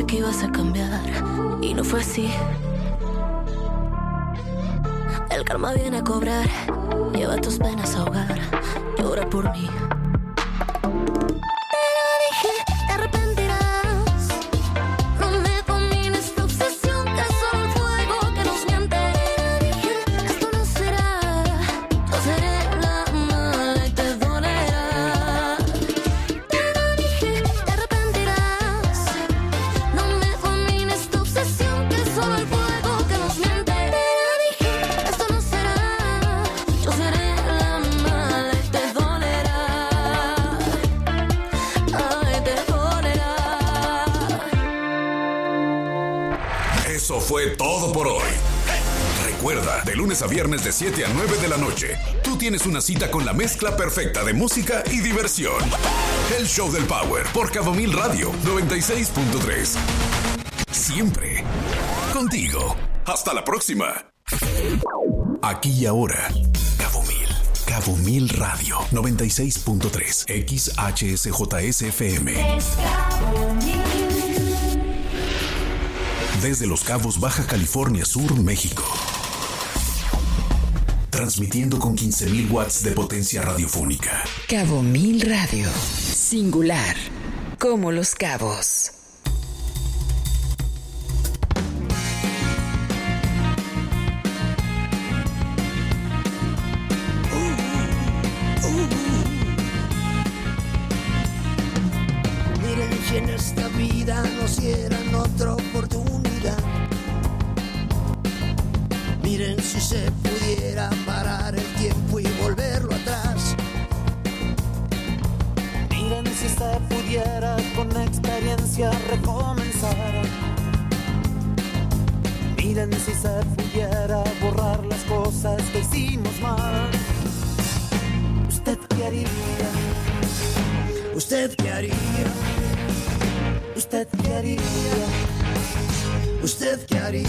que ibas a cambiar y no fue así. El karma viene a cobrar, lleva tus penas a ahogar, llora por mí. Fue todo por hoy. Recuerda, de lunes a viernes de 7 a 9 de la noche, tú tienes una cita con la mezcla perfecta de música y diversión. El Show del Power por Cabo Mil Radio 96.3. Siempre contigo. Hasta la próxima. Aquí y ahora, Cabo Mil Radio 96.3 XHSJSFM. Desde Los Cabos, Baja California Sur, México. Transmitiendo con 15,000 watts de potencia radiofónica. Cabo Mil Radio. Singular. Como Los Cabos. Miren si en esta vida nos dieran otra oportunidad. Miren si se pudiera parar el tiempo y volverlo atrás. Miren si se pudiera con experiencia recomenzar. Miren si se pudiera borrar las cosas que hicimos mal. ¿Usted qué haría? ¿Usted qué haría? ¿Usted qué haría? ¿Usted qué haría?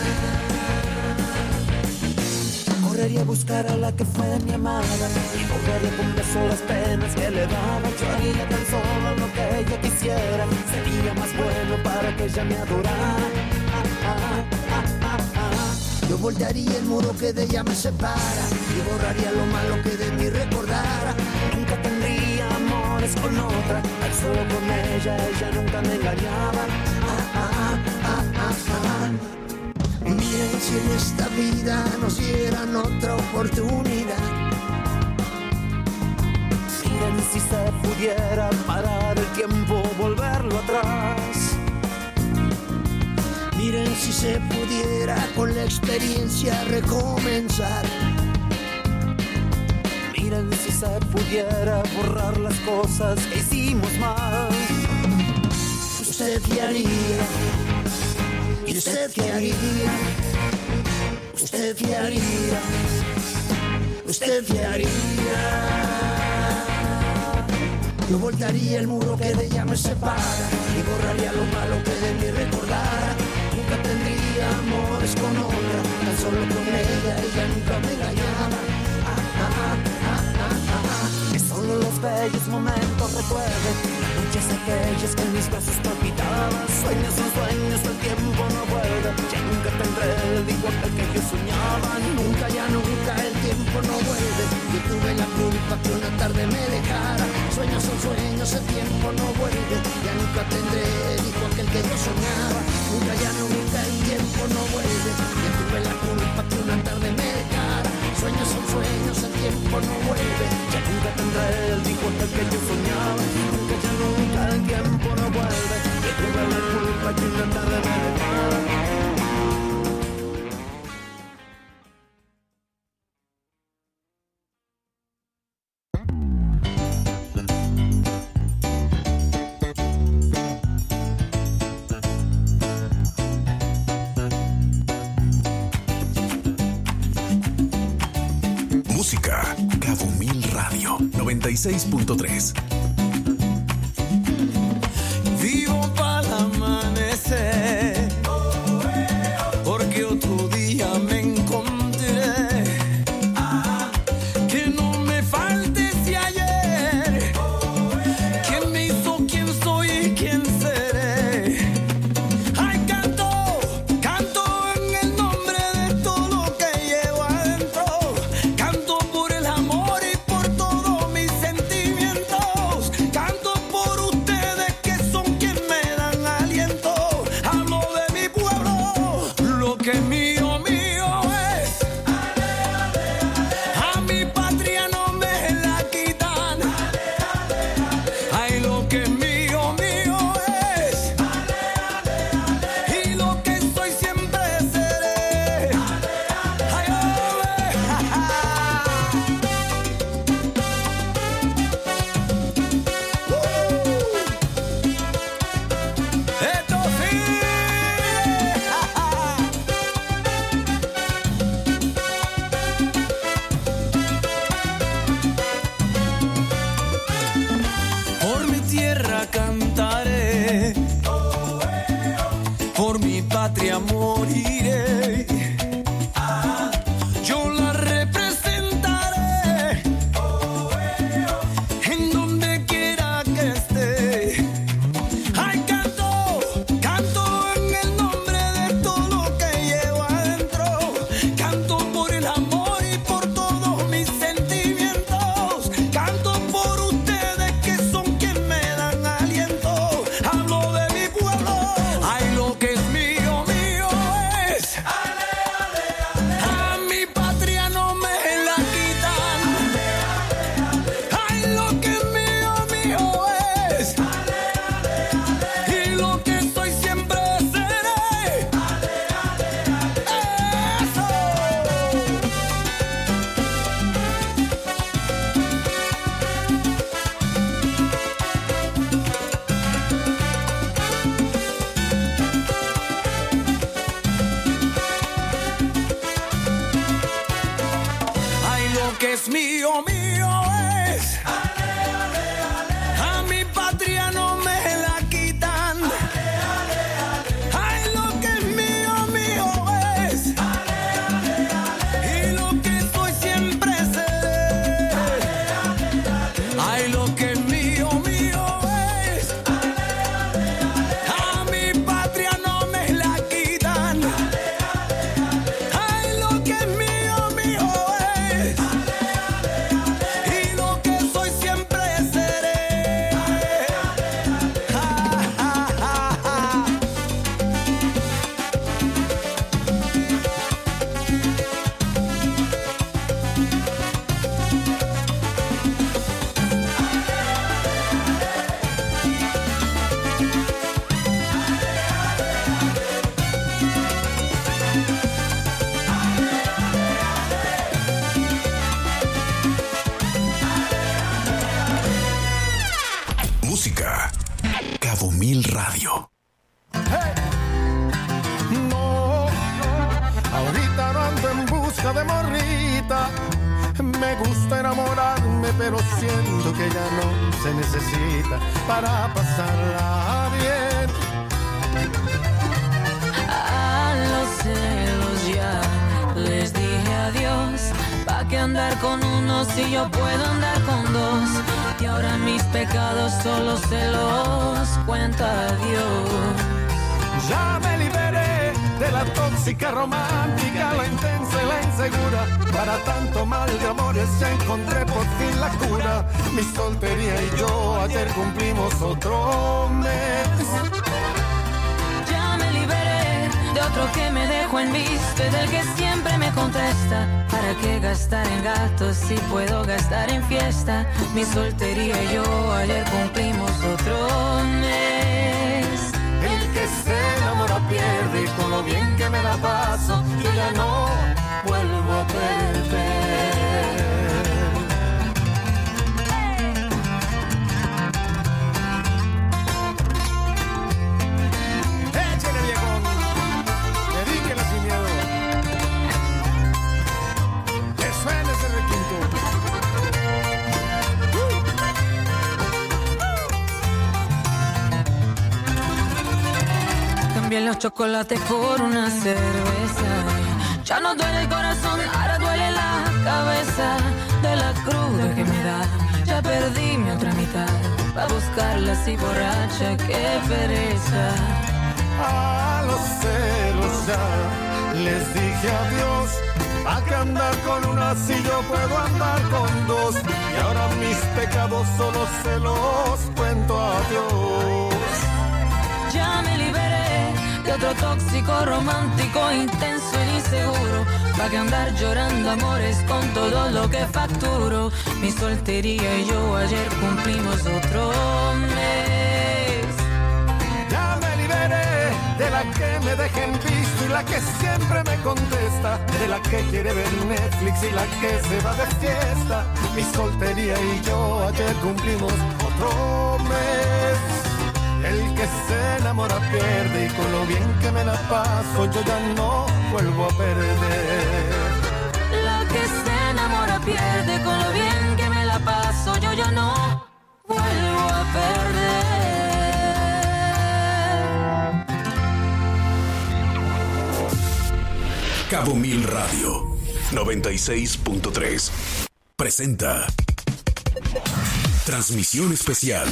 Correría a buscar a la que fue mi amada y borraría con beso las penas que le daba. Yo haría tan solo lo que ella quisiera. Sería más bueno para que ella me adorara. Yo voltearía el muro que de ella me separa y borraría lo malo que de mí recordara. Nunca tendría amores con otra, al solo con ella nunca me engañaba. Miren si en esta vida nos dieran otra oportunidad. Miren si se pudiera parar el tiempo, volverlo atrás. Miren si se pudiera con la experiencia recomenzar. Miren si se pudiera borrar las cosas que hicimos mal. ¿Usted qué haría? ¿Y usted qué haría? ¿Usted qué haría? ¿Usted qué haría? Yo voltearía el muro que de ella me separa y borraría lo malo que de mí recordara. Nunca tendría amores con otra, tan solo con ella nunca me engañaba. Que solo los bellos momentos recuerden, noches aquellas que en mis brazos palpitaban. Sueños son sueños, el tiempo no vuelve. Ya nunca tendré el igual que yo soñaba. Nunca, ya nunca, el tiempo no vuelve. Yo tuve la culpa que una tarde me dejara. Sueños son sueños, el tiempo no vuelve. Ya nunca tendré el hijo aquel que yo soñaba. Nunca, ya nunca, el tiempo no vuelve. Yo tuve la culpa que una tarde me dejara. Sueños son sueños, el tiempo no vuelve. Ya nunca tendré el hijo aquel que yo soñaba. Nunca, ya nunca, el tiempo no vuelve. Yo tuve la culpa que una tarde me dejara. Música, Cabo Mil Radio 96.3. Vivo para amanecer, porque otro día me encontré. Que no me falte ese ayer, quien me hizo, quién soy y quién seré. moriré. Yo la representaré en donde quiera que esté. Ay, canto en el nombre de todo lo que llevo adentro. Canto por el amor y por todos mis sentimientos. Canto por ustedes que son quienes me dan aliento. Hablo de mi pueblo. Ay, lo que es mío, mío es. A mi patria no me la quitan. Ay, lo que es mío, mío es. Y lo que soy siempre seré. Eso. Ay, lo que es mío, mío es. A mi patria no me la quitan. Ay, lo que es mío, mío es. Y lo que soy siempre seré. Ay, lo que es mío, mío es. A mi patria no me la quitan. Ay, lo que es mío, mío es. Y lo que soy siempre seré. Ja, ja, ja, ja. Música. Cabo Mil Radio. No, ahorita no ando en busca de morrita. Me gusta enamorarme, pero siento que ya no se necesita para pasarla bien. A los celos ya les dije adiós. ¿Pa' qué andar con uno si yo puedo andar con dos? Y ahora mis pecados solo se los cuento a Dios. Ya me liberé de la tóxica romántica, la intensa y la insegura. Para tanto mal de amores ya encontré por fin la cura. Mi soltería y yo ayer cumplimos otro mes. Ya me liberé de otro que me dejó en visto y del que siempre me contesta. ¿Para qué gastar en gatos si puedo gastar en fiesta? Mi soltería y yo ayer cumplimos otro mes. El que se enamora pierde y con lo bien que me la paso yo ya no vuelvo a perder. Échale, viejón, dedíquela sin miedo. Que suene ese requinto. Cambié los chocolates por una cerveza. Ya no duele el corazón, ahora duele la cabeza. De la cruda que me da, ya perdí mi otra mitad. Pa' buscarla así borracha, qué pereza. A los celos ya les dije adiós. ¿A qué andar con una si yo puedo andar con dos? Y ahora mis pecados solo se los cuento a Dios. Ya me liberé de otro tóxico, romántico, intenso e inseguro. Pa' que andar llorando amores con todo lo que facturo. Mi soltería y yo ayer cumplimos otro mes. Ya me liberé de la que me deja en visto y la que siempre me contesta. De la que quiere ver Netflix y la que se va de fiesta. Mi soltería y yo ayer cumplimos otro mes. El que se enamora pierde y con lo bien que me la paso yo ya no vuelvo a perder. La que se enamora pierde, con lo bien que me la paso yo ya no vuelvo a perder. Cabo Mil Radio 96.3 presenta transmisión especial.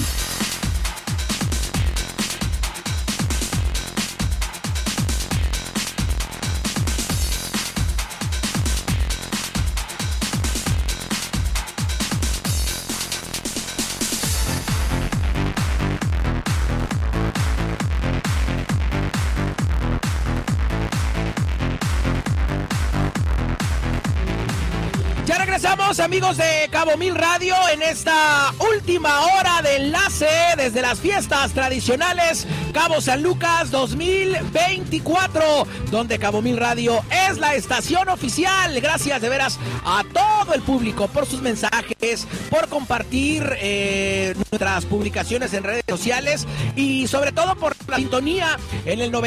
Regresamos, amigos de Cabo Mil Radio, en esta última hora de enlace desde las fiestas tradicionales Cabo San Lucas 2024, donde Cabo Mil Radio es la estación oficial. Gracias de veras a todo el público por sus mensajes, por compartir nuestras publicaciones en redes sociales y sobre todo por la sintonía en el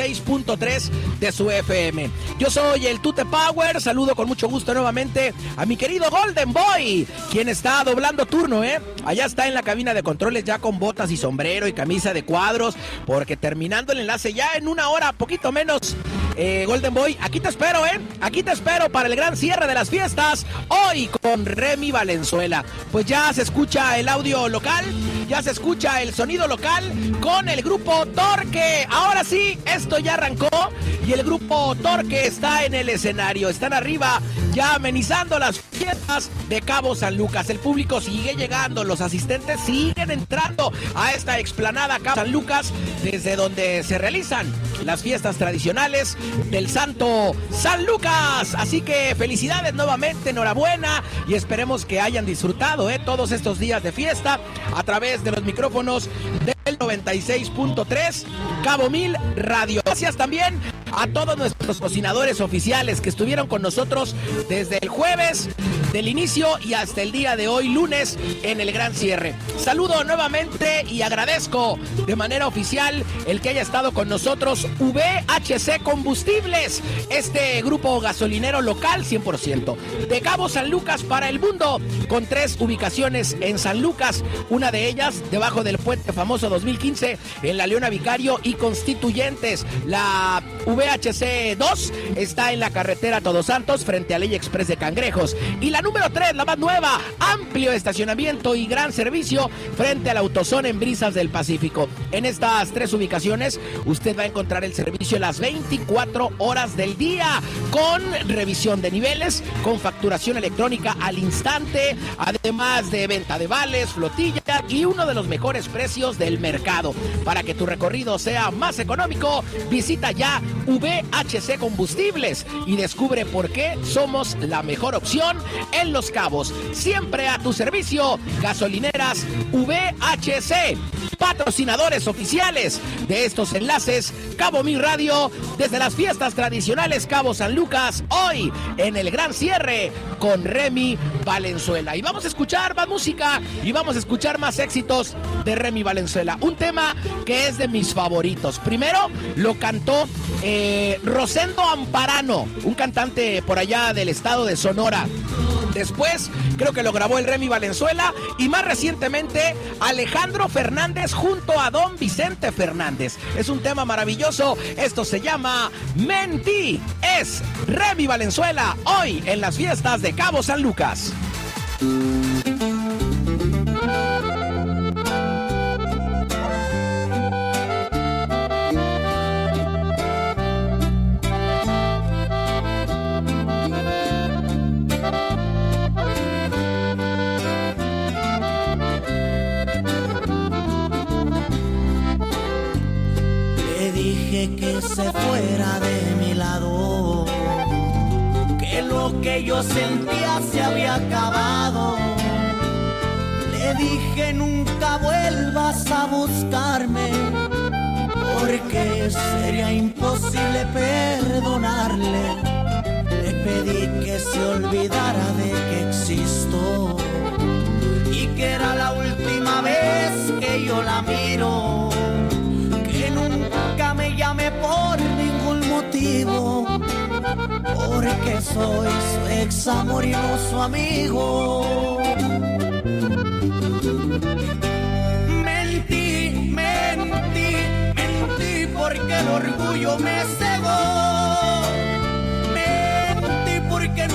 96.3 de su FM. Yo soy el Tute Power, saludo con mucho gusto nuevamente a mi querido Golden Boy, quien está doblando turno, allá está en la cabina de controles ya con botas y sombrero y camisa de cuadros, porque terminando el enlace ya en una hora, poquito menos, Golden Boy, aquí te espero, aquí te espero para el gran cierre de las fiestas, hoy con Remy Valenzuela. Pues ya se escucha el audio local, ya se escucha el sonido local con el grupo Torque. Ahora sí, esto ya arrancó y el grupo Torque está en el escenario, están arriba ya amenizando las fiestas de Cabo San Lucas. El público sigue llegando, los asistentes siguen entrando a esta explanada Cabo San Lucas, desde donde se realizan las fiestas tradicionales del Santo San Lucas. Así que felicidades nuevamente, enhorabuena, y esperemos que hayan disfrutado todos estos días de fiesta a través de los micrófonos del 96.3 Cabo Mil Radio. Gracias también a todos nuestros cocinadores oficiales que estuvieron con nosotros desde el jueves del inicio y hasta el día de hoy, lunes, en el gran cierre. Saludo nuevamente y agradezco de manera oficial el que haya estado con nosotros VHC Combustibles, este grupo gasolinero local 100% de Cabo San Lucas para el mundo, con 3 ubicaciones en San Lucas, una de ellas debajo del puente famoso 2015 en la Leona Vicario y Constituyentes. La VHC 2 está en la carretera Todos Santos frente a Ley Express de Cangrejos, y la número 3, la más nueva, amplio estacionamiento y gran servicio frente al AutoZone en Brisas del Pacífico. En estas 3 ubicaciones usted va a encontrar el servicio las 24 horas del día, con revisión de niveles, con facturación electrónica al instante, además de venta de vales, flotilla y uno de los mejores precios del mercado. Para que tu recorrido sea más económico, visita ya VHC Combustibles y descubre por qué somos la mejor opción en Los Cabos. Siempre a tu servicio, gasolineras VHC, patrocinadores oficiales de estos enlaces Cabo Mil Radio, desde las fiestas tradicionales Cabo San Lucas, hoy en el gran cierre con Remy Valenzuela. Y vamos a escuchar más música y vamos a escuchar más éxitos de Remy Valenzuela, un tema que es de mis favoritos. Primero lo cantó Rosendo Amparano, un cantante por allá del estado de Sonora. Después creo que lo grabó el Remy Valenzuela, y más recientemente Alejandro Fernández junto a Don Vicente Fernández. Es un tema maravilloso, esto se llama Mentí. Es Remy Valenzuela hoy en las fiestas de Cabo San Lucas. Que se fuera de mi lado, que lo que yo sentía se había acabado. Le dije nunca vuelvas a buscarme, porque sería imposible perdonarle. Le pedí que se olvidara de que existo y que era la última vez que yo la miro, que nunca me llame por ningún motivo, porque soy su ex amor y no su amigo. Mentí, mentí, mentí, porque el orgullo me cegó. Me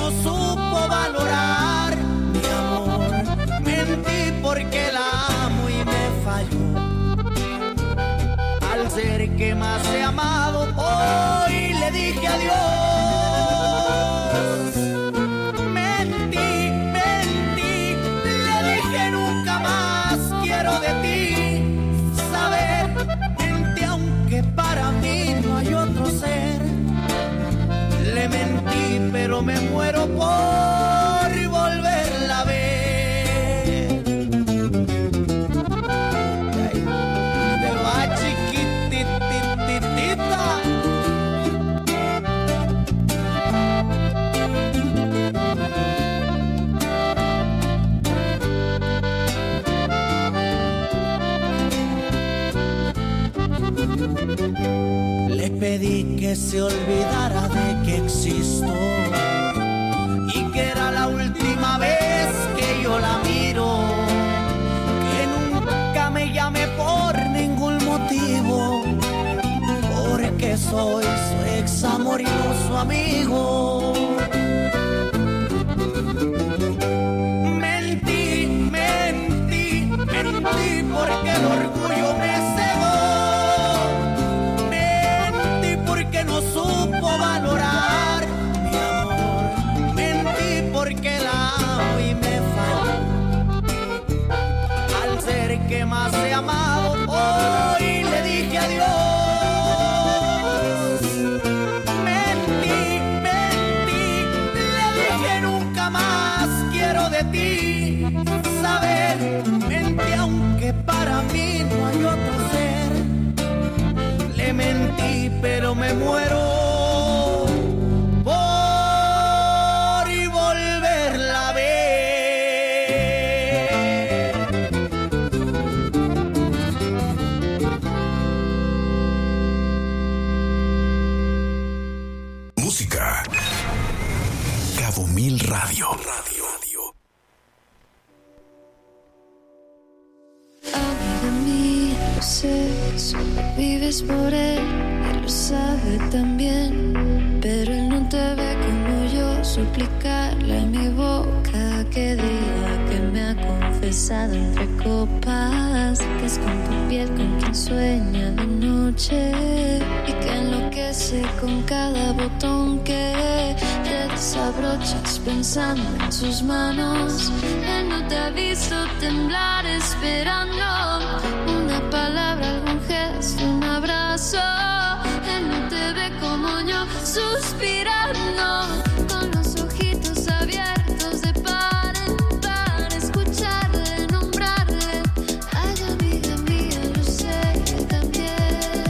no supo valorar mi amor. Mentí porque la amo y me falló. Al ser que más he amado, hoy le dije adiós. Mentí, le dije nunca más quiero de ti saber. Mentí aunque para mí no hay otro ser. Le mentí pero me muero por volverla a ver. Te va chiquitititita. Le pedí que se olvidara de que existo y que era la última vez que yo la miro, que nunca me llame por ningún motivo, porque soy su ex amor y no su amigo. Mentí porque el orgullo me cegó. No supo valorar mi amor. Mentí porque la amo y me falló. Al ser que más he amado, hoy le dije adiós. Mentí, le dije nunca más quiero de ti saber. Mentí aunque para mí no hay otro ser. Le mentí pero me muero por y volverla a ver. Música. Cabo Mil Radio. Amiga mía, no sé, solo vives por él. Lo sabe también, pero él no te ve como yo. Suplicarle a mi boca que diga que me ha confesado entre copas que es con tu piel con quien sueña de noche y que enloquece con cada botón que te desabrochas pensando en sus manos. Él no te ha visto temblar esperando una palabra, algún gesto, un abrazo. Él no te ve como yo, suspirando, con los ojitos abiertos de par en par, escucharle, nombrarle. Ay, amiga mía, lo sé también.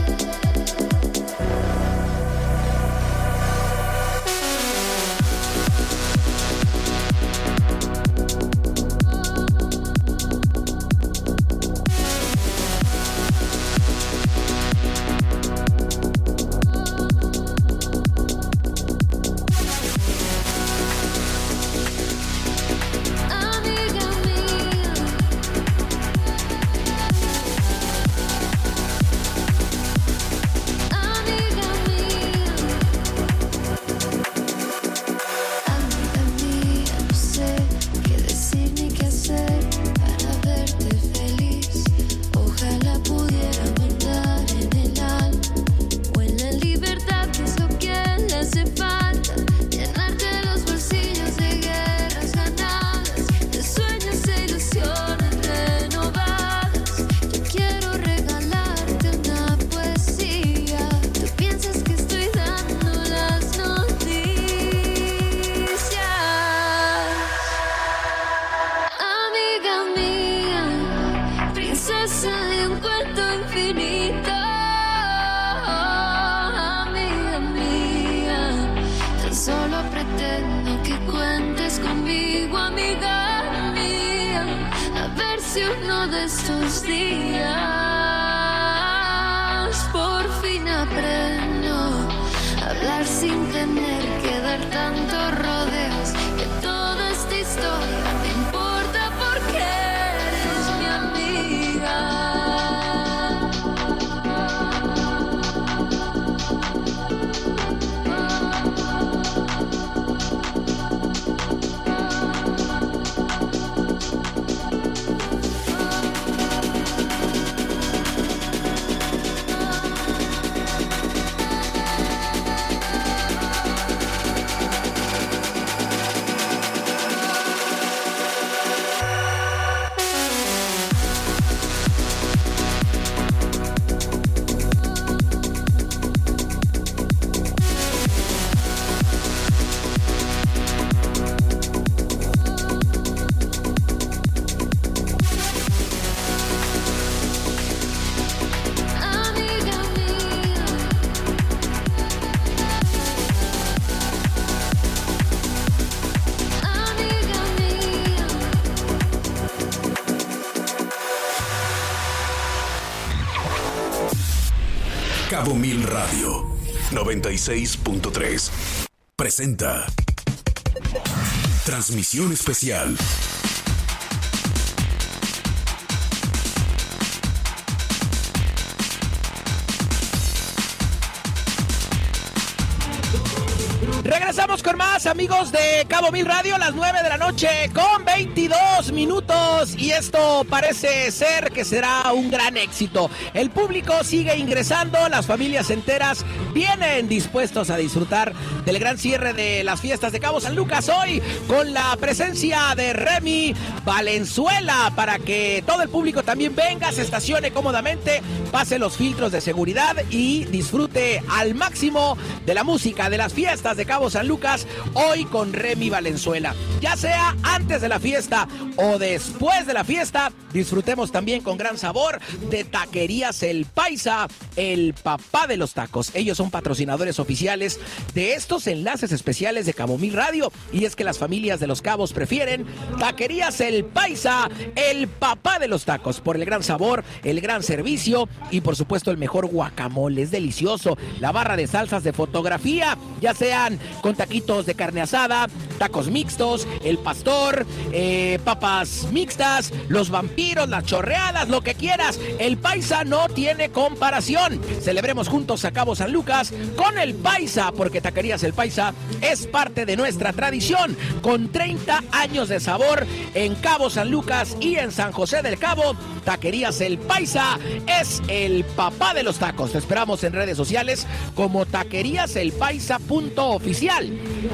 si uno de estos días por fin aprendo a hablar sin tener que dar tantos rodeos, que toda esta historia me importa porque eres mi amiga. Cabo Mil Radio 96.3 presenta transmisión especial. Regresamos con más, amigos de Cabo Mil Radio, a las 9 de la noche con 22 minutos, y esto parece ser que será un gran éxito. El público sigue ingresando, las familias enteras vienen dispuestos a disfrutar del gran cierre de las fiestas de Cabo San Lucas hoy, con la presencia de Remy Valenzuela, para que todo el público también venga, se estacione cómodamente, pase los filtros de seguridad y disfrute al máximo de la música de las fiestas de Cabo San Lucas, hoy con Remy Valenzuela. Ya sea antes de la fiesta o después de la fiesta, disfrutemos también con gran sabor de Taquerías El Paisa, el papá de los tacos. Ellos son patrocinadores oficiales de estos enlaces especiales de Cabo Mil Radio, y es que las familias de Los Cabos prefieren Taquerías El Paisa, el papá de los tacos, por el gran sabor, el gran servicio y por supuesto el mejor guacamole. Es delicioso. La barra de salsas de fotografía, ya sean con taquitos de carne asada, tacos mixtos, el pastor, papas mixtas, los vampiros, las chorreadas, lo que quieras. El Paisa no tiene comparación. Celebremos juntos a Cabo San Lucas con El Paisa, porque Taquerías El Paisa es parte de nuestra tradición, con 30 años de sabor en Cabo San Lucas y en San José del Cabo. Taquerías El Paisa es el papá de los tacos. Te esperamos en redes sociales como taqueriaselpaisa.oficial.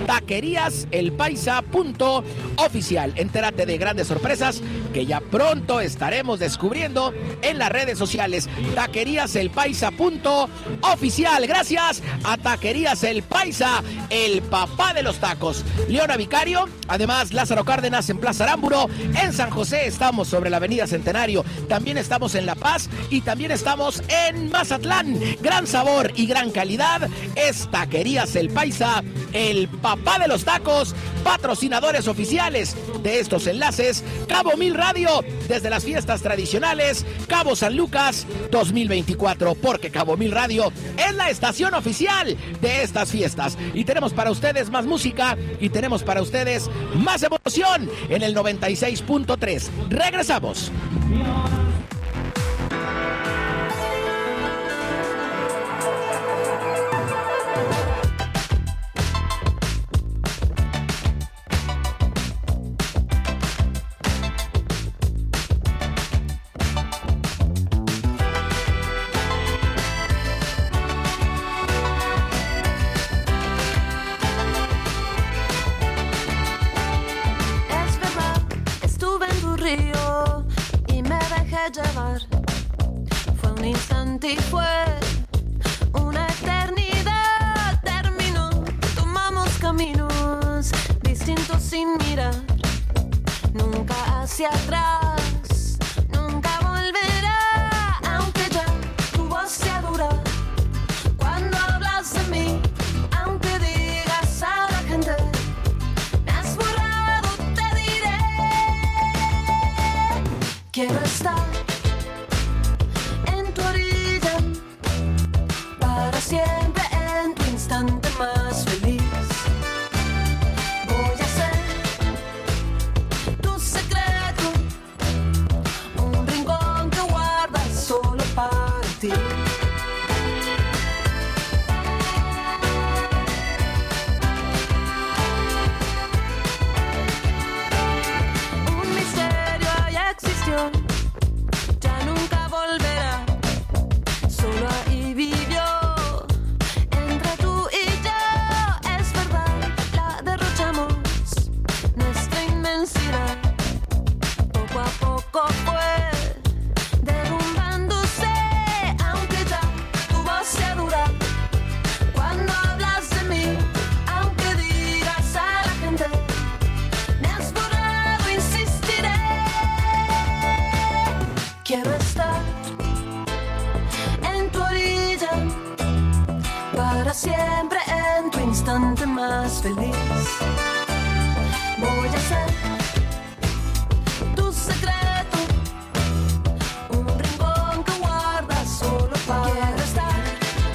taqueriaselpaisa.oficial. Entérate de grandes sorpresas que ya pronto estaremos descubriendo en las redes sociales. taqueriaselpaisa.oficial. Gracias a Taquerías El Paisa, el papá de los tacos. Leona Vicario, además Lázaro Cárdenas en Plaza Arámburo. En San José estamos sobre la avenida Centenario. También estamos en La Paz y también estamos en Mazatlán. Gran sabor y gran calidad es Taquerías El Paisa, el papá de los tacos, patrocinadores oficiales de estos enlaces. Cabo Mil Radio, desde las fiestas tradicionales Cabo San Lucas 2024, porque Cabo Mil Radio es la estación oficial de estas fiestas, y tenemos para ustedes más música y tenemos para ustedes más emoción en el 96.3. Regresamos. Llevar. Fue un instante y fue una eternidad. Terminó, tomamos caminos distintos sin mirar. Nunca hacia atrás, nunca volverá. Aunque ya tu voz sea dura cuando hablas de mí, aunque digas a la gente me has borrado, te diré: quiero estar siempre en tu instante más feliz. Voy a ser tu secreto, un rincón que guardas solo para ti. Un misterio ya existió, ya nunca volverá. Solo ahí vivió. Poco a poco fue derrumbándose, aunque ya tu voz sea dura cuando hablas de mí, aunque digas a la gente me has borrado, insistiré. Quiero estar en tu orilla para siempre, en tu instante más feliz. Voy a ser tu secreto, un rincón que guardas solo para. Quiero estar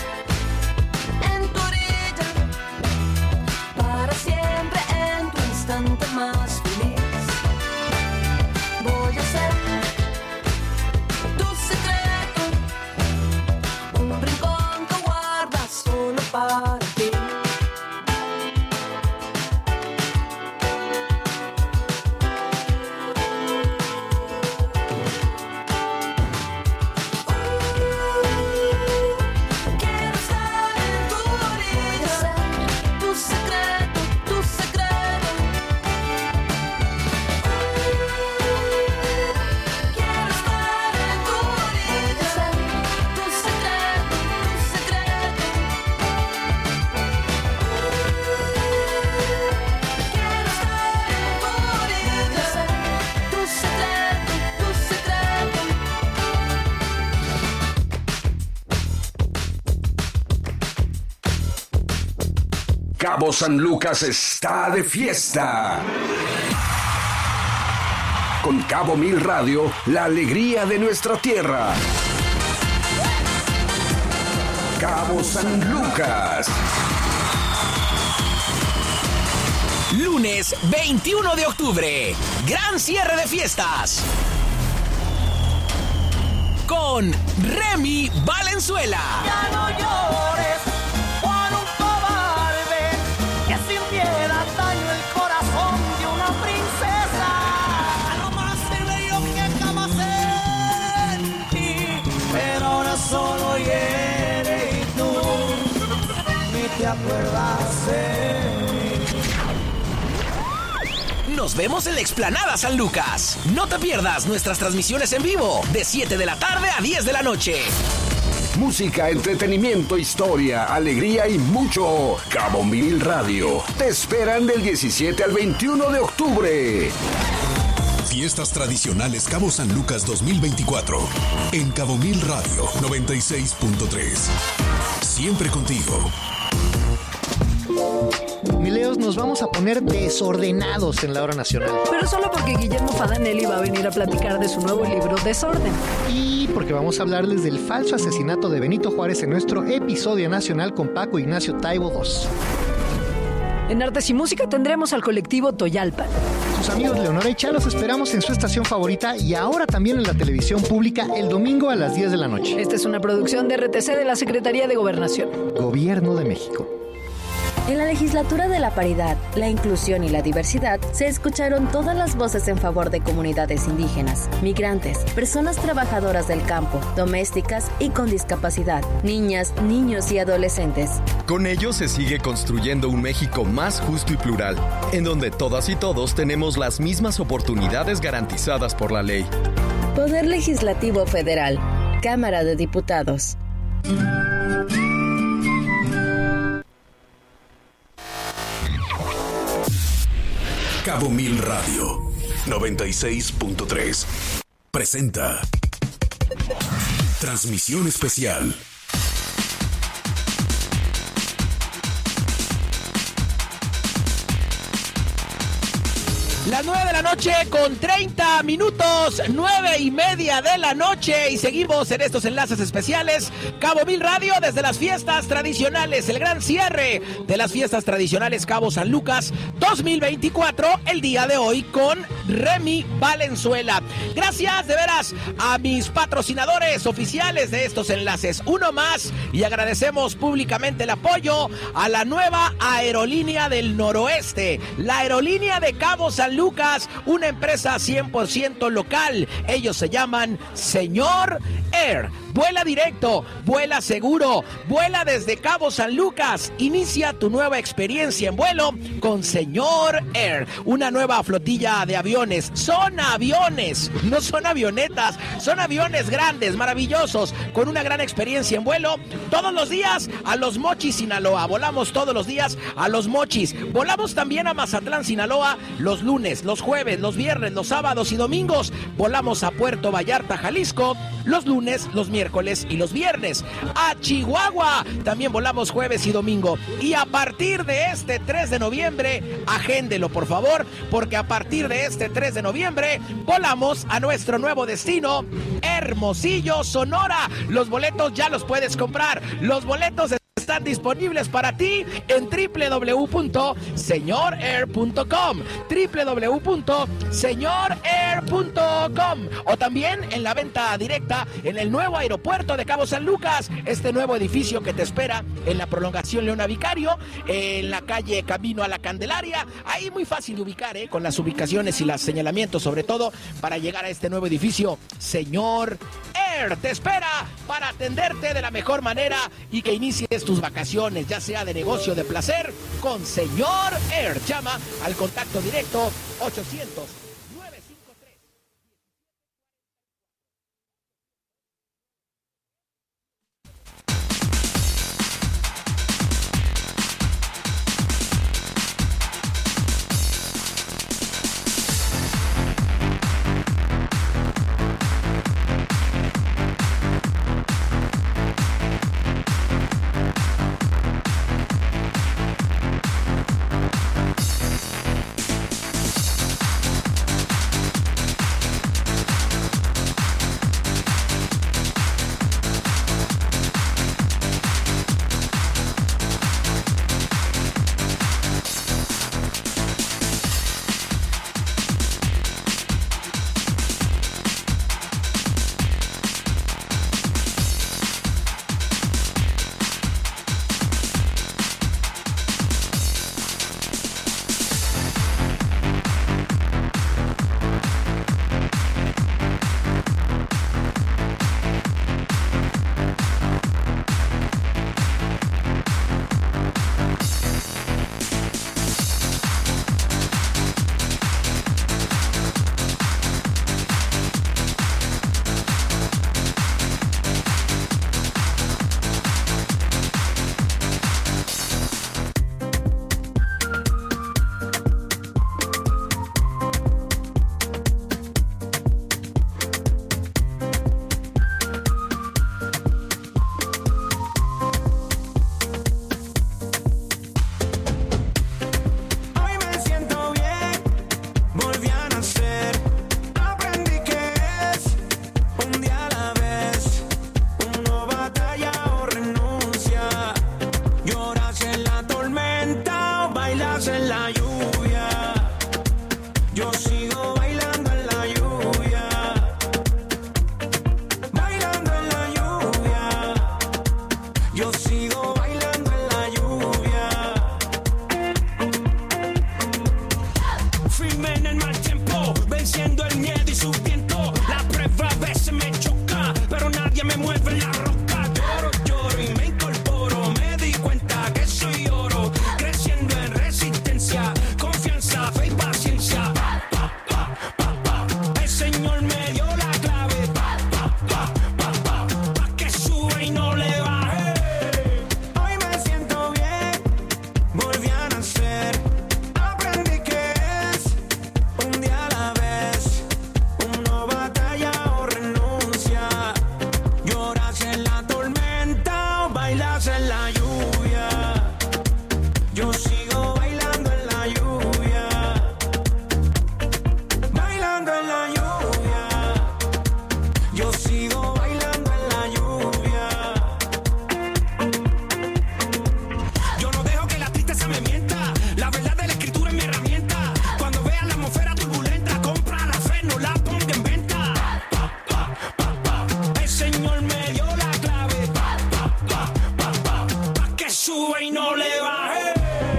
Cabo San Lucas está de fiesta. Con Cabo Mil Radio, la alegría de nuestra tierra. Cabo San Lucas. Lunes 21 de octubre, gran cierre de fiestas. Con Remy Valenzuela. Ya no llores por un cobarde que sin piedad dañó el corazón de una princesa. A lo más bello que jamás sentí, pero ahora solo hiere y tú ni te acuerdas de mí. Nos vemos en la Explanada San Lucas. No te pierdas nuestras transmisiones en vivo de 7 de la tarde a 10 de la noche. Música, entretenimiento, historia, alegría y mucho. Cabo Mil Radio. Te esperan del 17 al 21 de octubre. Fiestas Tradicionales Cabo San Lucas 2024. En Cabo Mil Radio 96.3. Siempre contigo. Mileos, nos vamos a poner desordenados en la hora nacional. Pero solo porque Guillermo Fadanelli va a venir a platicar de su nuevo libro, Desorden. Y porque vamos a hablarles del falso asesinato de Benito Juárez en nuestro episodio nacional con Paco Ignacio Taibo II. En Artes y Música tendremos al colectivo Toyalpa. Sus amigos Leonora y Cha los esperamos en su estación favorita y ahora también en la televisión pública el domingo a las 10 de la noche. Esta es una producción de RTC de la Secretaría de Gobernación. Gobierno de México. En la legislatura de la paridad, la inclusión y la diversidad, se escucharon todas las voces en favor de comunidades indígenas, migrantes, personas trabajadoras del campo, domésticas y con discapacidad, niñas, niños y adolescentes. Con ello se sigue construyendo un México más justo y plural, en donde todas y todos tenemos las mismas oportunidades garantizadas por la ley. Poder Legislativo Federal, Cámara de Diputados. Cabo Mil Radio 96.3 presenta Transmisión Especial. Las 9 de la noche con 30 minutos, 9:30 de la noche y seguimos en estos enlaces especiales. Cabo Mil Radio desde las fiestas tradicionales, el gran cierre de las fiestas tradicionales Cabo San Lucas 2024, el día de hoy con Remy Valenzuela. Gracias de veras a mis patrocinadores oficiales de estos enlaces. Uno más y agradecemos públicamente el apoyo a la nueva aerolínea del noroeste, la aerolínea de Cabo San Lucas, una empresa 100% local. Ellos se llaman Señor Air. Vuela directo, vuela seguro, vuela desde Cabo San Lucas. Inicia tu nueva experiencia en vuelo con Señor Air. Una nueva flotilla de aviones. Son aviones, no son avionetas. Son aviones grandes, maravillosos, con una gran experiencia en vuelo. Todos los días a Los Mochis, Sinaloa. Volamos todos los días a Los Mochis. Volamos también a Mazatlán, Sinaloa, los lunes, los jueves, los viernes, los sábados y domingos. Volamos a Puerto Vallarta, Jalisco, los lunes, los miércoles y los viernes. A Chihuahua también volamos jueves y domingo. Y a partir de este 3 de noviembre, agéndelo por favor, porque a partir de este 3 de noviembre volamos a nuestro nuevo destino, Hermosillo, Sonora. Los boletos ya los puedes comprar. Los boletos están disponibles para ti en www.señorair.com, www.señorair.com, o también en la venta directa en el nuevo aeropuerto de Cabo San Lucas, este nuevo edificio que te espera en la prolongación Leona Vicario, en la calle Camino a la Candelaria. Ahí muy fácil de ubicar, con las ubicaciones y los señalamientos, sobre todo para llegar a este nuevo edificio. Señor Air te espera para atenderte de la mejor manera y que inicies tus vacaciones, ya sea de negocio o de placer, con Señor Air. Llama al contacto directo 800. me mueve la roca. Lloro, lloro y me incorporo. Me di cuenta que soy oro. Creciendo en resistencia, confianza, fe y paciencia. El Señor me dio la clave. Pa' que sube y no le baje. Hoy me siento bien, volví a nacer. Aprendí que es un día a la vez. Uno batalla o renuncia. Lloras en la tormenta o bailas en la lluvia. Yo sigo bailando en la lluvia. Bailando en la lluvia. Yo sigo bailando en la lluvia. Yo no dejo que la tristeza me mienta. La verdad de la escritura es mi herramienta. Cuando veas la atmósfera turbulenta, compra la fe, no la ponga en venta. El Señor me dio la clave. Pa' que sube y no le baje.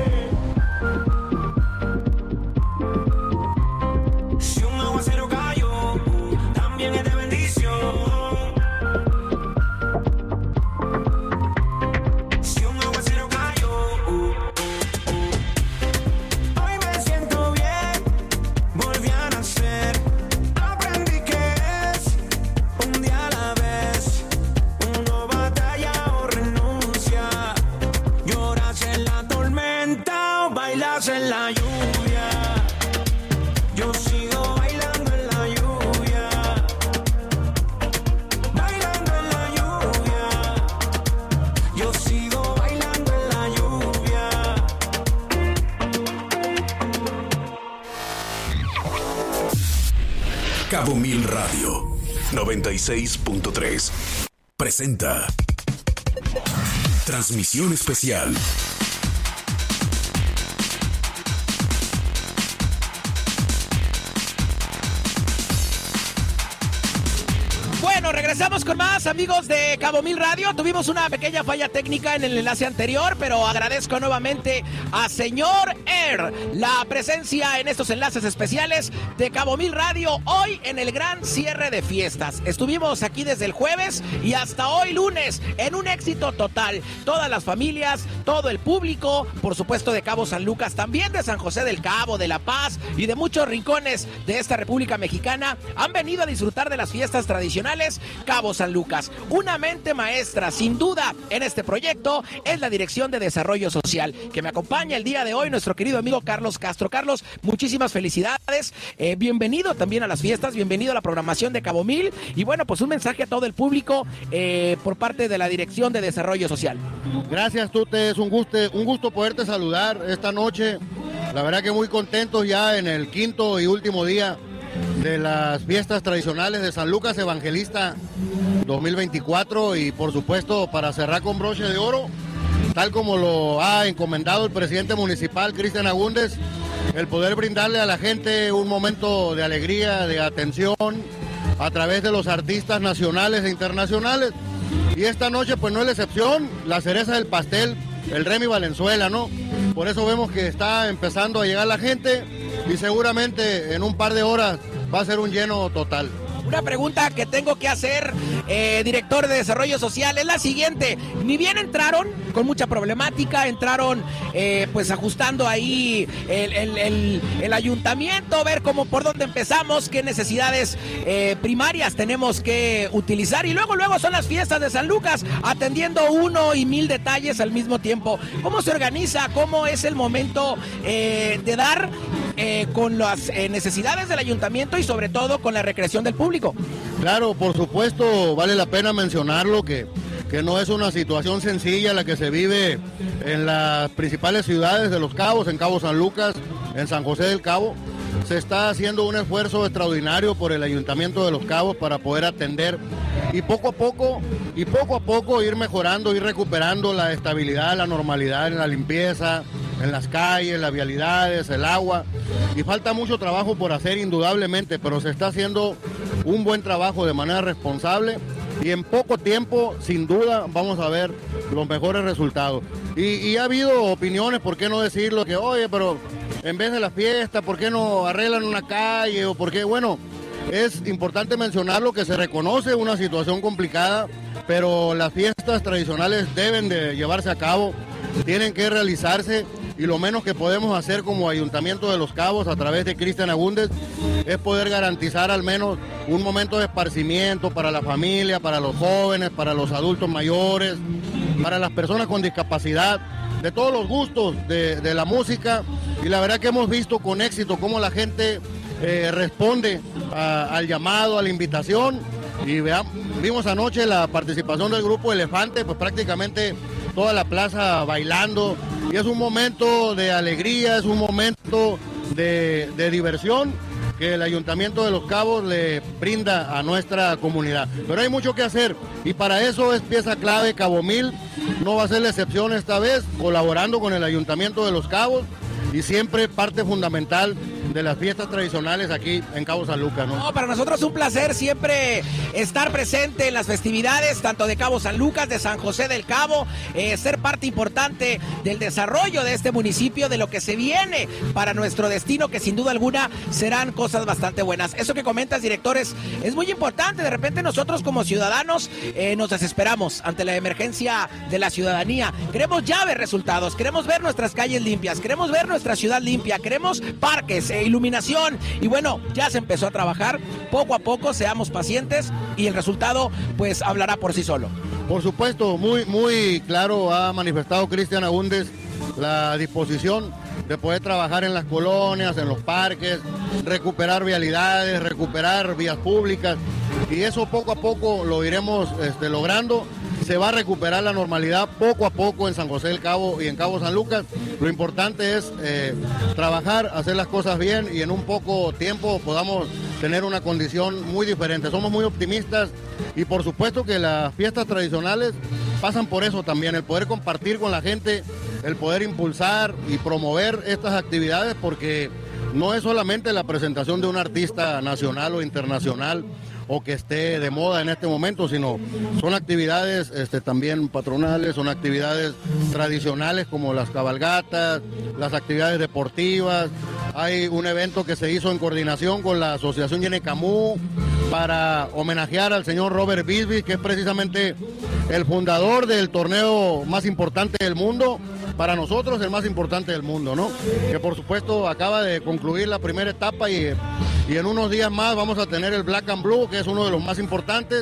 Si un aguacero cayó, también es de bendición. Si un aguacero cayó, hoy me siento bien, volví a nacer. Aprendí que es un día a la vez. Uno batalla o renuncia. Lloras en la tormenta o bailas en la lluvia. Yo sigo bailando en la lluvia. Bailando en la lluvia. Yo sigo bailando en la lluvia. Cabo Mil Radio 96.3 presenta transmisión especial. Bueno, regresamos con más, amigos de Cabo Mil Radio. Tuvimos una pequeña falla técnica en el enlace anterior, pero agradezco nuevamente a Señor Air la presencia en estos enlaces especiales de Cabo Mil Radio hoy en el gran cierre de fiestas. Estuvimos aquí desde el jueves y hasta hoy lunes en un éxito total. Todas las familias, todo el público, por supuesto de Cabo San Lucas, también de San José del Cabo, de La Paz y de muchos rincones de esta República Mexicana han venido a disfrutar de las fiestas tradicionales Cabo San Lucas. Una mente maestra, sin duda, en este proyecto es la Dirección de Desarrollo Social, que me acompaña el día de hoy nuestro querido amigo Carlos Castro. Carlos, muchísimas felicidades, bienvenido también a las fiestas, bienvenido a la programación de Cabo Mil, y bueno, pues un mensaje a todo el público por parte de la Dirección de Desarrollo Social. Gracias, Tute, es un gusto poderte saludar esta noche. La verdad que muy contentos ya en el quinto y último día de las fiestas tradicionales de San Lucas Evangelista 2024, y por supuesto para cerrar con broche de oro, tal como lo ha encomendado el presidente municipal Cristian Agúndez, el poder brindarle a la gente un momento de alegría, de atención a través de los artistas nacionales e internacionales. Y esta noche pues no es la excepción, la cereza del pastel, el Remy Valenzuela, ¿no? Por eso vemos que está empezando a llegar la gente y seguramente en un par de horas va a ser un lleno total. Una pregunta que tengo que hacer, director de Desarrollo Social, es la siguiente. Ni bien entraron con mucha problemática, entraron pues ajustando ahí el ayuntamiento, ver cómo por dónde empezamos, qué necesidades primarias tenemos que utilizar, y luego son las fiestas de San Lucas, atendiendo 1 y 1000 detalles al mismo tiempo. ¿Cómo se organiza? ¿Cómo es el momento de dar con las necesidades del ayuntamiento y sobre todo con la recreación del público? Claro, por supuesto, vale la pena mencionarlo que no es una situación sencilla la que se vive en las principales ciudades de Los Cabos, en Cabo San Lucas, en San José del Cabo. Se está haciendo un esfuerzo extraordinario por el Ayuntamiento de Los Cabos para poder atender y poco a poco ir mejorando, ir recuperando la estabilidad, la normalidad en la limpieza, en las calles, las vialidades, el agua. Y falta mucho trabajo por hacer indudablemente, pero se está haciendo un buen trabajo de manera responsable y en poco tiempo, sin duda, vamos a ver los mejores resultados. Y ha habido opiniones, ¿por qué no decirlo? Que, oye, pero en vez de la fiesta, ¿por qué no arreglan una calle? O por qué, bueno, Es importante mencionarlo, que se reconoce una situación complicada, pero las fiestas tradicionales deben de llevarse a cabo, tienen que realizarse, y lo menos que podemos hacer como Ayuntamiento de Los Cabos a través de Cristian Agúndez es poder garantizar al menos un momento de esparcimiento para la familia, para los jóvenes, para los adultos mayores, para las personas con discapacidad, de todos los gustos de la música, y la verdad que hemos visto con éxito cómo la gente responde al llamado, a la invitación, y vimos anoche la participación del grupo Elefante, pues prácticamente toda la plaza bailando, y es un momento de alegría, es un momento de diversión que el Ayuntamiento de Los Cabos le brinda a nuestra comunidad. Pero hay mucho que hacer, y para eso es pieza clave Cabo Mil, no va a ser la excepción esta vez, colaborando con el Ayuntamiento de Los Cabos, y siempre parte fundamental de las fiestas tradicionales aquí en Cabo San Lucas, ¿no? No, para nosotros es un placer siempre estar presente en las festividades, tanto de Cabo San Lucas, de San José del Cabo, ser parte importante del desarrollo de este municipio, de lo que se viene para nuestro destino, que sin duda alguna serán cosas bastante buenas. Eso que comentas, directores, es muy importante. De repente nosotros como ciudadanos nos desesperamos ante la emergencia de la ciudadanía. Queremos ya ver resultados, queremos ver nuestras calles limpias, queremos ver nuestra ciudad limpia, queremos parques, iluminación, y bueno, ya se empezó a trabajar poco a poco. Seamos pacientes y el resultado pues hablará por sí solo. Por supuesto, muy claro ha manifestado Cristian Agúndez la disposición de poder trabajar en las colonias, en los parques, recuperar vialidades, recuperar vías públicas, y eso poco a poco lo iremos logrando. Se va a recuperar la normalidad poco a poco en San José del Cabo y en Cabo San Lucas. Lo importante es trabajar, hacer las cosas bien, y en un poco tiempo podamos tener una condición muy diferente. Somos muy optimistas, y por supuesto que las fiestas tradicionales pasan por eso también, el poder compartir con la gente, el poder impulsar y promover estas actividades, porque no es solamente la presentación de un artista nacional o internacional o que esté de moda en este momento, sino son actividades también patronales, son actividades tradicionales como las cabalgatas, las actividades deportivas. Hay un evento que se hizo en coordinación con la Asociación Yenecamú para homenajear al señor Robert Bisbee, que es precisamente el fundador del torneo más importante del mundo, para nosotros el más importante del mundo, ¿no? Que por supuesto acaba de concluir la primera etapa, y en unos días más vamos a tener el Black and Blue, que es uno de los más importantes,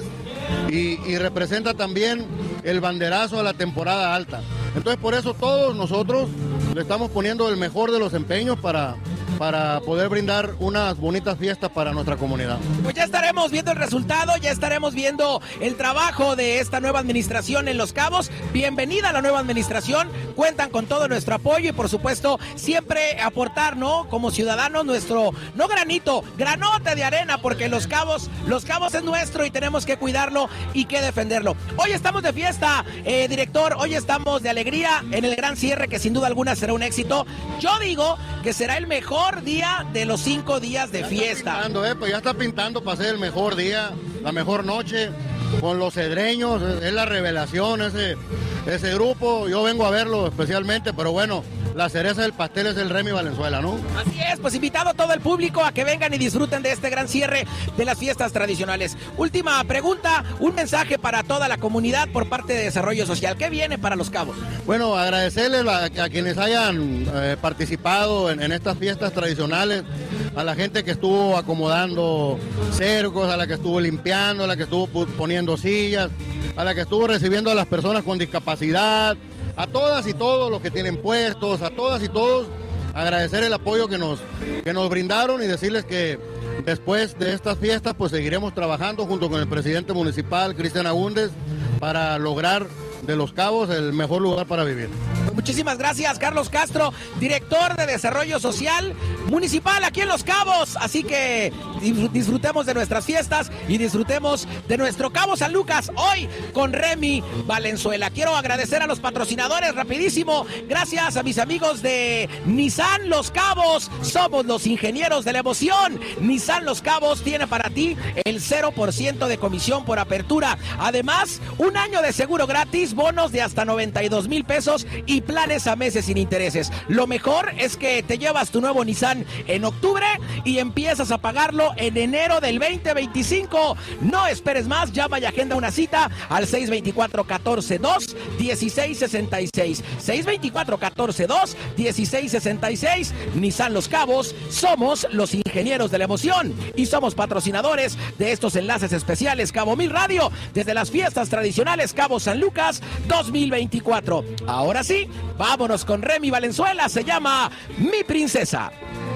y representa también el banderazo a la temporada alta. Entonces por eso todos nosotros le estamos poniendo el mejor de los empeños para poder brindar unas bonitas fiestas para nuestra comunidad. Pues ya estaremos viendo el resultado, ya estaremos viendo el trabajo de esta nueva administración en Los Cabos. Bienvenida a la nueva administración, cuentan con todo nuestro apoyo, y por supuesto siempre aportar, ¿no? Como ciudadanos nuestro, no granito, granote de arena, porque Los Cabos es nuestro y tenemos que cuidarlo y que defenderlo. Hoy estamos de fiesta, director, hoy estamos de alegría en el gran cierre, que sin duda alguna será un éxito. Yo digo que será el mejor día de los 5 días de fiesta. Pues ya está pintando para ser el mejor día, la mejor noche, con los cedreños. Es la revelación ese grupo. Yo vengo a verlo especialmente, pero bueno, la cereza del pastel es el Remy Valenzuela, ¿no? Así es, pues invitado a todo el público a que vengan y disfruten de este gran cierre de las fiestas tradicionales. Última pregunta, un mensaje para toda la comunidad por parte de Desarrollo Social. ¿Qué viene para Los Cabos? Bueno, agradecerles a quienes hayan participado en estas fiestas tradicionales, a la gente que estuvo acomodando cercos, a la que estuvo limpiando, a la que estuvo poniendo sillas, a la que estuvo recibiendo a las personas con discapacidad, a todas y todos los que tienen puestos, a todas y todos, agradecer el apoyo que nos brindaron, y decirles que después de estas fiestas pues seguiremos trabajando junto con el presidente municipal, Cristian Agúndez, para lograr de Los Cabos el mejor lugar para vivir. Muchísimas gracias, Carlos Castro, director de Desarrollo Social Municipal aquí en Los Cabos. Así que disfrutemos de nuestras fiestas y disfrutemos de nuestro Cabo San Lucas hoy con Remy Valenzuela. Quiero agradecer a los patrocinadores rapidísimo. Gracias a mis amigos de Nissan Los Cabos. Somos los ingenieros de la emoción. Nissan Los Cabos tiene para ti el 0% de comisión por apertura. Además, un año de seguro gratis, bonos de hasta 92,000 pesos y planes a meses sin intereses. Lo mejor es que te llevas tu nuevo Nissan pagan en octubre y empiezas a pagarlo en enero del 2025. No esperes más, llama y agenda una cita al 624-14-2-1666. 624-14-2-1666. Nissan Los Cabos, somos los ingenieros de la emoción y somos patrocinadores de estos enlaces especiales Cabo Mil Radio desde las fiestas tradicionales Cabo San Lucas 2024. Ahora sí, vámonos con Remy Valenzuela, se llama Mi Princesa.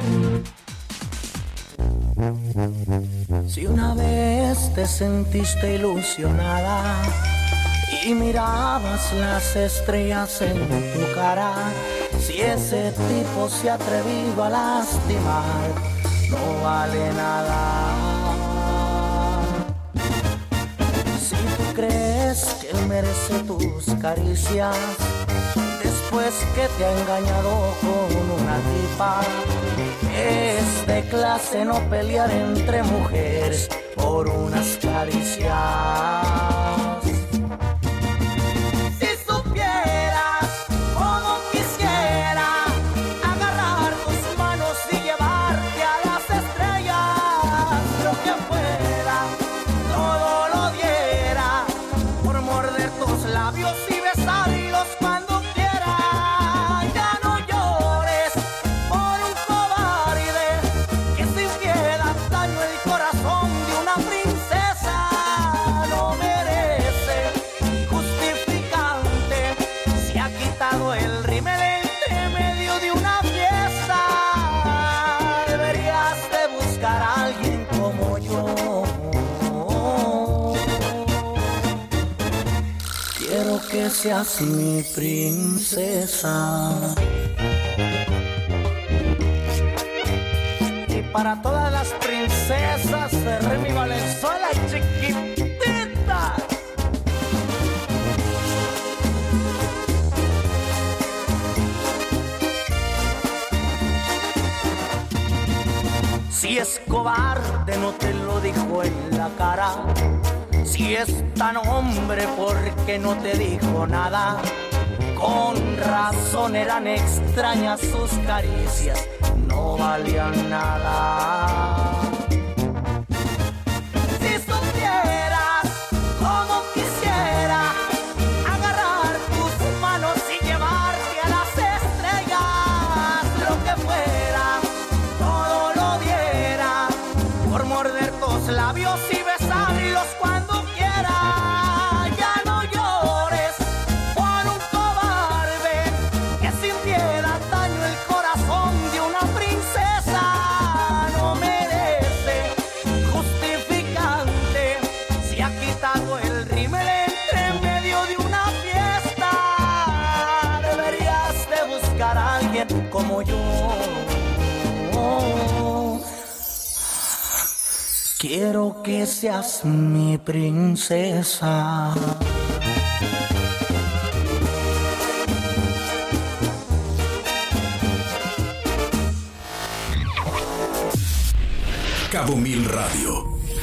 Si una vez te sentiste ilusionada y mirabas las estrellas en tu cara, si ese tipo se ha atrevido a lastimar, no vale nada. Si tú crees que él merece tus caricias, después que te ha engañado con una tipa, es de clase no pelear entre mujeres por unas caricias. Si supieras cómo quisiera agarrar tus manos y llevarte a las estrellas, lo que fuera, todo lo diera por morder tus labios y besarlos cuando que seas mi princesa. Y para todas las princesas de Remy Valenzuela, chiquitita. Si es cobarde no te lo dijo en la cara, si es tan hombre, ¿por qué no te dijo nada? Con razón eran extrañas sus caricias, no valían nada. Si supieras cómo quisiera agarrar tus manos y llevarte a las estrellas, lo que fuera, todo lo diera por morder tus labios y besarlos cuando ya no llores por un cobarde que sin piedad daño el corazón de una princesa. No merece justificante si ha quitado el rímel entre medio de una fiesta. Deberías de buscar a alguien como yo. Quiero que seas mi princesa. Cabo Mil Radio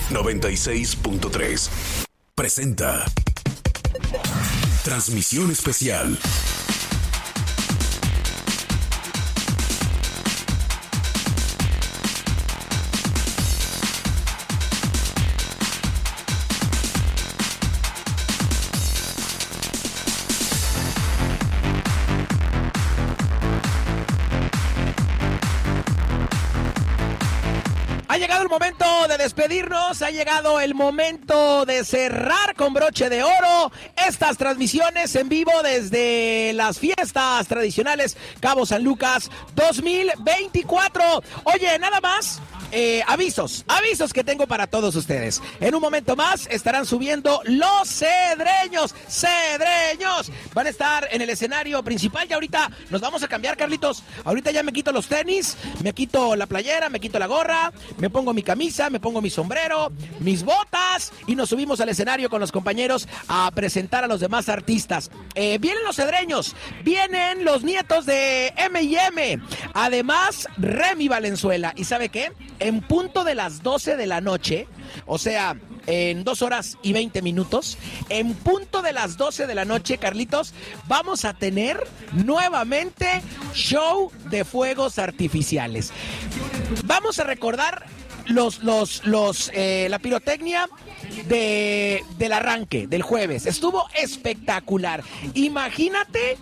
96.3 presenta transmisión especial. Ha llegado el momento de despedirnos, ha llegado el momento de cerrar con broche de oro estas transmisiones en vivo desde las fiestas tradicionales Cabo San Lucas 2024. Oye, nada más, avisos que tengo para todos ustedes. En un momento más estarán subiendo los cedreños. Van a estar en el escenario principal. Y ahorita nos vamos a cambiar, Carlitos. Ahorita ya me quito los tenis, me quito la playera, me quito la gorra, me pongo mi camisa, me pongo mi sombrero, mis botas y nos subimos al escenario con los compañeros a presentar a los demás artistas. Vienen los cedreños, vienen los nietos de M&M, además Remy Valenzuela. ¿Y sabe qué? en punto de las 12 de la noche, o sea, en 2 horas y 20 minutos, en punto de las 12 de la noche, Carlitos, vamos a tener nuevamente show de fuegos artificiales. Vamos a recordar la pirotecnia del arranque del jueves. Estuvo espectacular. Imagínate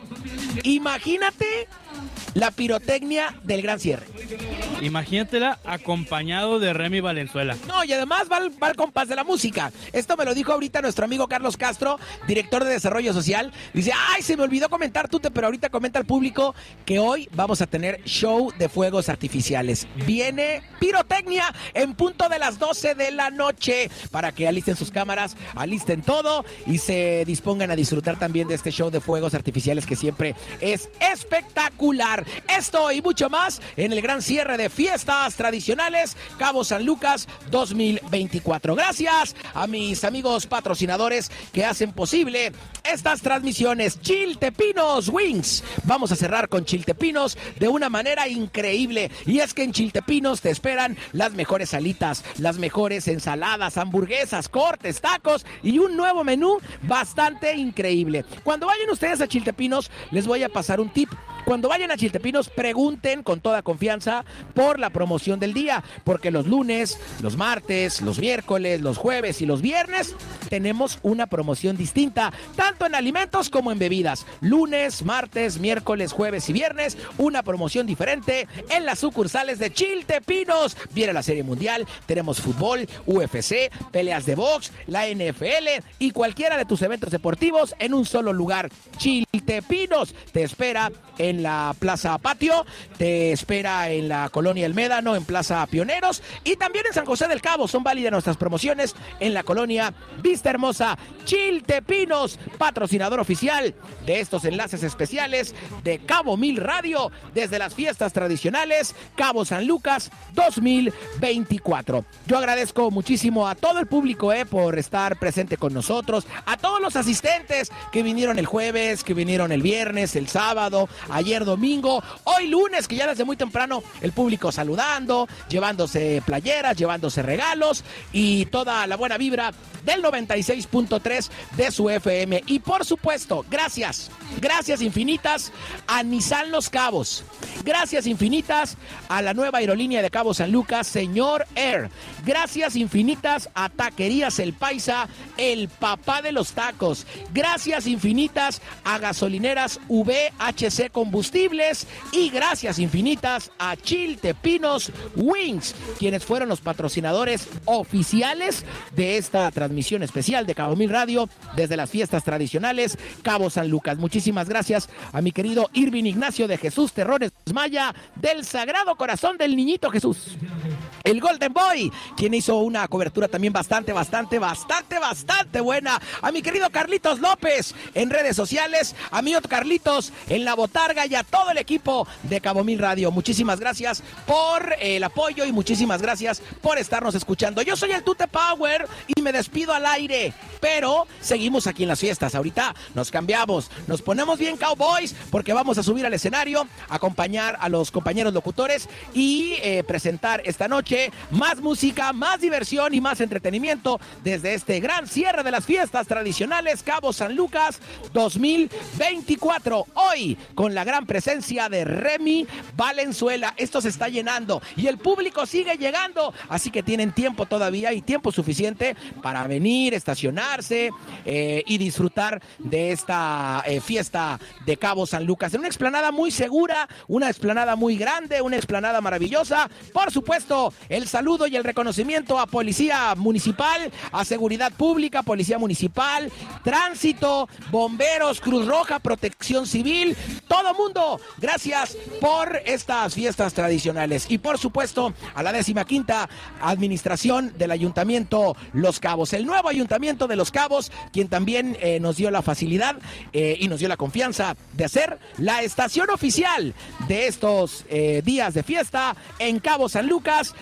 la pirotecnia del gran cierre. Imagínatela acompañado de Remy Valenzuela. No, y además va al compás de la música. Esto me lo dijo ahorita nuestro amigo Carlos Castro, director de Desarrollo Social. Dice, ay, se me olvidó comentar, Tute, pero ahorita comenta al público que hoy vamos a tener show de fuegos artificiales. Viene pirotecnia en punto de las 12 de la noche para que alisten sus cámaras, alisten todo y se dispongan a disfrutar también de este show de fuegos artificiales que siempre es espectacular. Esto y mucho más en el gran cierre de Fiestas Tradicionales Cabo San Lucas 2024. Gracias a mis amigos patrocinadores que hacen posible estas transmisiones. Chiltepinos Wings. Vamos a cerrar con Chiltepinos de una manera increíble. Y es que en Chiltepinos te esperan las mejores alitas, las mejores ensaladas, hamburguesas, cortes, tacos y un nuevo menú bastante increíble. Cuando vayan ustedes a Chiltepinos, les voy a pasar un tip. Cuando vayan a Chiltepinos, pregunten con toda confianza por la promoción del día, porque los lunes, los martes, los miércoles, los jueves y los viernes tenemos una promoción distinta, tanto en alimentos como en bebidas. Lunes, martes, miércoles, jueves y viernes, una promoción diferente en las sucursales de Chiltepinos. Viene la Serie Mundial, tenemos fútbol, UFC, peleas de box, la NFL y cualquiera de tus eventos deportivos en un solo lugar. Chiltepinos te espera en la Plaza Patio, te espera en la Colonia El Médano, en Plaza Pioneros y también en San José del Cabo. Son válidas nuestras promociones en la Colonia Vista Hermosa. Chiltepinos, patrocinador oficial de estos enlaces especiales de Cabo Mil Radio desde las Fiestas Tradicionales Cabo San Lucas 2024. Yo agradezco muchísimo a todo el público por estar presente con nosotros, a todos los asistentes que vinieron el jueves, que vinieron el viernes, el sábado, ayer domingo, hoy lunes, que ya desde muy temprano el público saludando, llevándose playeras, llevándose regalos y toda la buena vibra del 96.3 de su FM. Y por supuesto, gracias infinitas a Nissan Los Cabos. Gracias infinitas a la nueva aerolínea de Cabo San Lucas, Señor Air. Gracias infinitas a Taquerías El Paisa, el papá de los tacos. Gracias infinitas a Gasolineras VHC Combustibles. Y gracias infinitas a Chiltepinos Wings, quienes fueron los patrocinadores oficiales de esta transmisión especial de Cabo Mil Radio desde las Fiestas Tradicionales Cabo San Lucas. Muchísimas gracias a mi querido Irving Ignacio de Jesús Terrones Maya, del Sagrado Corazón del Niñito Jesús, el Golden Boy, quien hizo una cobertura también bastante buena. A mi querido Carlitos López en redes sociales, a mi otro Carlitos en La Botarga y a todo el equipo de Cabo Mil Radio. Muchísimas gracias por el apoyo y muchísimas gracias por estarnos escuchando. Yo soy el Tute Power y me despido al aire, pero seguimos aquí en las fiestas. Ahorita nos cambiamos, nos ponemos bien cowboys porque vamos a subir al escenario, acompañar a los compañeros locutores y presentar esta noche más música, más diversión y más entretenimiento desde este gran cierre de las Fiestas Tradicionales Cabo San Lucas 2024. Hoy con la gran presencia de Remy Valenzuela. Esto se está llenando y el público sigue llegando, así que tienen tiempo todavía y tiempo suficiente para venir, estacionarse y disfrutar de esta fiesta de Cabo San Lucas en una explanada muy segura, una explanada muy grande, una explanada maravillosa. Por supuesto, el saludo y el reconocimiento a Policía Municipal, a Seguridad Pública, Policía Municipal, Tránsito, Bomberos, Cruz Roja, Protección Civil, todo mundo. Gracias por estas fiestas tradicionales. Y por supuesto, a la 15ª Administración del Ayuntamiento Los Cabos, el nuevo Ayuntamiento de Los Cabos, quien también nos dio la facilidad y nos dio la confianza de hacer la estación oficial de estos días de fiesta en Cabo San Lucas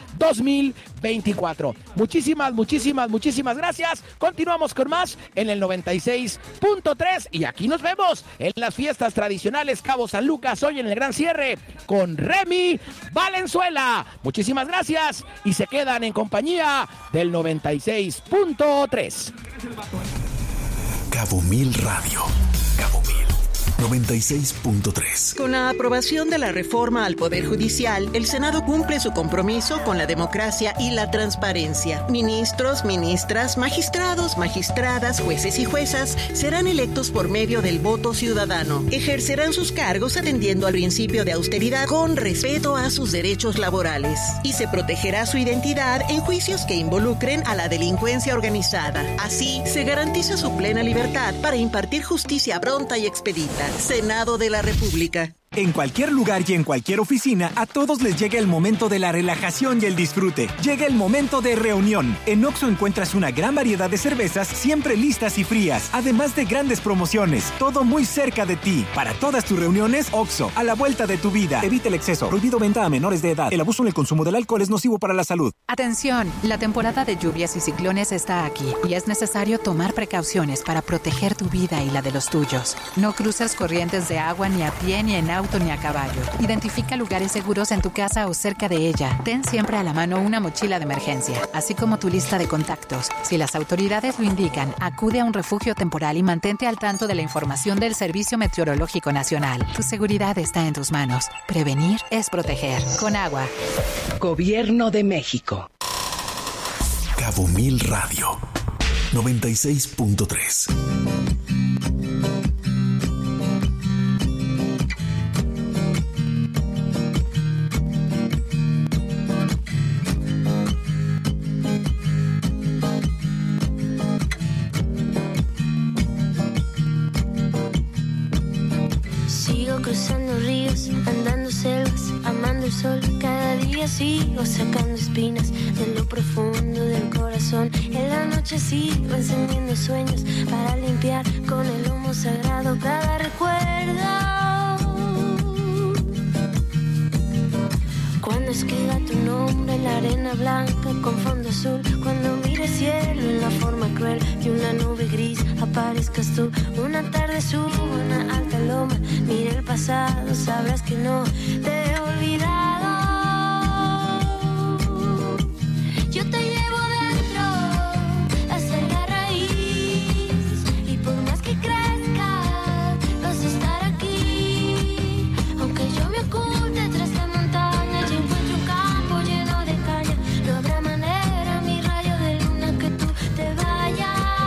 2024. Muchísimas gracias. Continuamos con más en el 96.3 y aquí nos vemos en las Fiestas Tradicionales Cabo San Lucas, hoy en el gran cierre con Remy Valenzuela. Muchísimas gracias y se quedan en compañía del 96.3. Cabo Mil Radio. Cabo Mil 96.3. Con la aprobación de la reforma al Poder Judicial, el Senado cumple su compromiso con la democracia y la transparencia. Ministros, ministras, magistrados, magistradas, jueces y juezas serán electos por medio del voto ciudadano. Ejercerán sus cargos atendiendo al principio de austeridad con respeto a sus derechos laborales. Y se protegerá su identidad en juicios que involucren a la delincuencia organizada. Así, se garantiza su plena libertad para impartir justicia pronta y expedita. Senado de la República. En cualquier lugar y en cualquier oficina, a todos les llega el momento de la relajación y el disfrute. Llega el momento de reunión. En Oxxo encuentras una gran variedad de cervezas siempre listas y frías, además de grandes promociones. Todo muy cerca de ti. Para todas tus reuniones, Oxxo, a la vuelta de tu vida. Evita el exceso. Prohibido venta a menores de edad. El abuso en el consumo del alcohol es nocivo para la salud. Atención, la temporada de lluvias y ciclones está aquí y es necesario tomar precauciones para proteger tu vida y la de los tuyos. No cruces corrientes de agua ni a pie ni en auto ni a caballo. Identifica lugares seguros en tu casa o cerca de ella. Ten siempre a la mano una mochila de emergencia, así como tu lista de contactos. Si las autoridades lo indican, acude a un refugio temporal y mantente al tanto de la información del Servicio Meteorológico Nacional. Tu seguridad está en tus manos. Prevenir es proteger. Con agua. Gobierno de México. Cabo Mil Radio 96.3. Cruzando ríos, andando selvas, amando el sol. Cada día sigo sacando espinas de lo profundo del corazón. En la noche sigo encendiendo sueños para limpiar con el humo sagrado cada recuerdo. Cuando escriba tu nombre en la arena blanca con fondo azul, cuando mire el cielo en la forma cruel de una nube gris, aparezcas tú. Una tarde subo una alta loma, mire el pasado, sabrás que no te he olvidado. Yo te llevo dentro hasta la raíz, y por más que crezca vas a estar aquí. Aunque yo me oculte tras la montaña y encuentro un campo lleno de caña, no habrá manera, mi rayo de luna, que tú te vayas.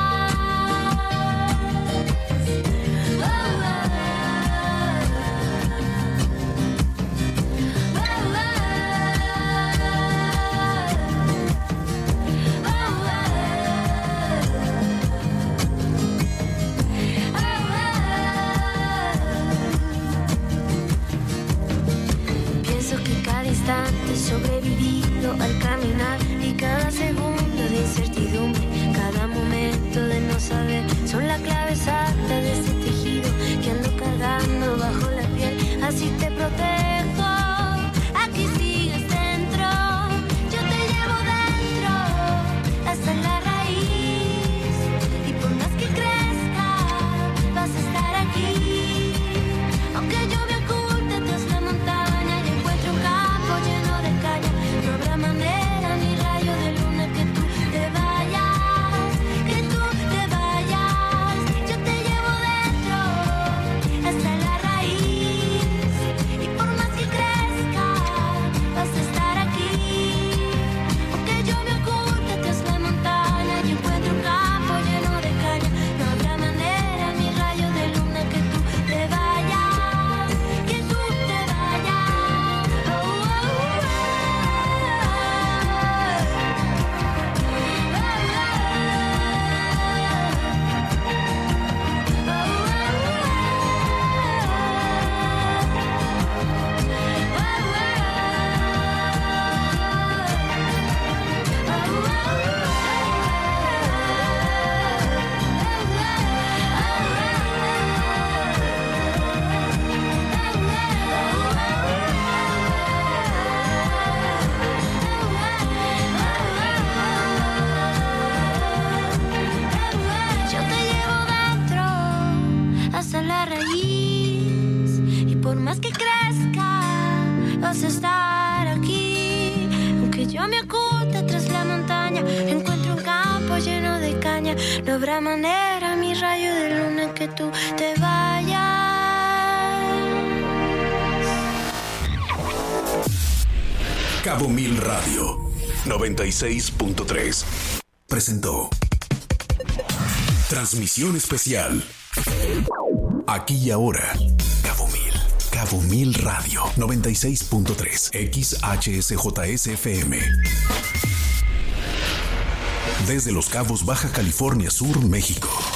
Pienso que cada instante sobrevivido al caminar, y cada segundo de incertidumbre, cada momento de no saber, son la clave exacta de este tejido que ando cargando bajo la piel. Así te protejo, aquí sigues dentro. Yo te llevo dentro hasta la raíz, y por más que crezca vas a estar aquí. Aunque yo me oculte tras la montaña y encuentre un campo lleno de caña, no habrá manera, ni rayo de luna, que tú te vayas, que tú te vayas. Yo te llevo dentro hasta la raíz, vas a estar aquí. Aunque yo me oculte tras la montaña, encuentro un campo lleno de caña. No habrá manera, mi rayo de luna, que tú te vayas. Cabo Mil Radio 96.3 presentó Transmisión Especial. Aquí y ahora. Cabo Mil Radio 96.3 XHSJSFM. Desde Los Cabos, Baja California Sur, México.